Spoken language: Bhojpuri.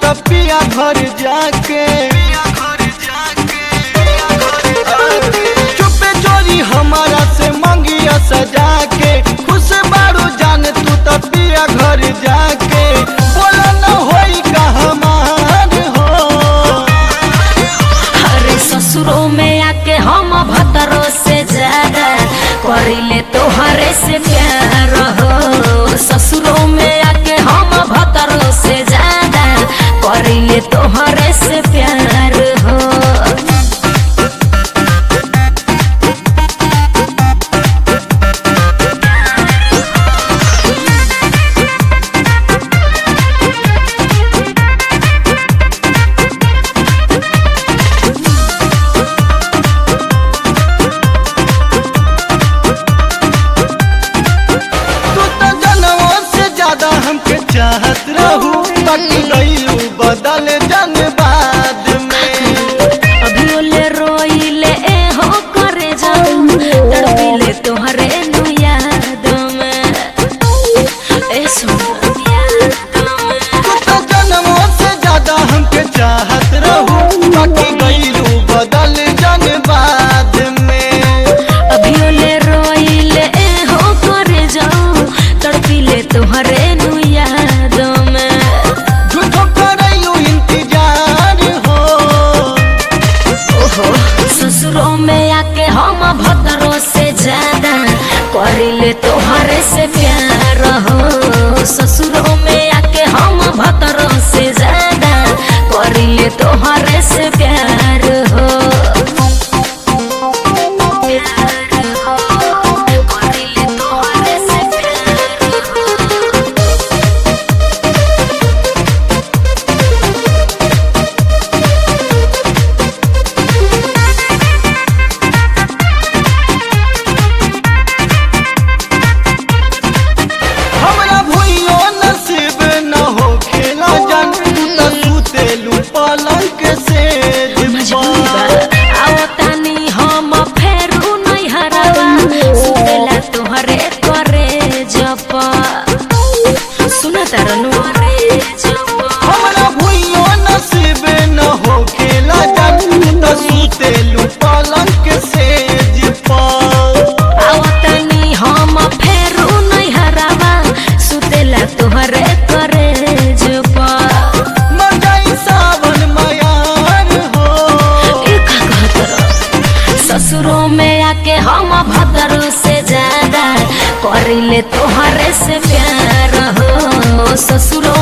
तो पिया घर जाके चुपे चोरी हमारा से मंगिया सजा के खुश बारू जान तू तो पिया घर जाके बोला न होई का हमार हो। अरे ससुरों में आके हम भतरों से ज्यादा करिले तोहरे से प्यार हो। ससुरों में आके हम भतरों से ज्यादा करिले तोहरे से प्यार हो। हमके चाहत रहू बाकी गईलू बदल जन बाद में। अभी ओले रोइले हो करे जाऊं तड़पिले तोहरे नु याद में। ए सोना तू तो जन्मों से ज्यादा हमके चाहत रहू बाकी गईलू बदल जन बाद में। अभी ओले रोइले हो करे जाऊं तड़पिले तोहरे ससुरों में आके हम भतरों से ज्यादा करिले तोहरे से प्यार हो। ससुरों में आके हम भतरों से ज्यादा करिले तोहरे से प्यार हो। हमरा भुइयो नसीब न हो खेला जान तो सुतेलू पलंग के सेज पर। आवतनी हम फेरू नहीं हरावा सुतेला तोहरे करेज पर। मर जाई सावन मयार हो। ससुरों में आके हम भतरों से ज्यादा करिले तोहरे से प्यार हो। ससुरों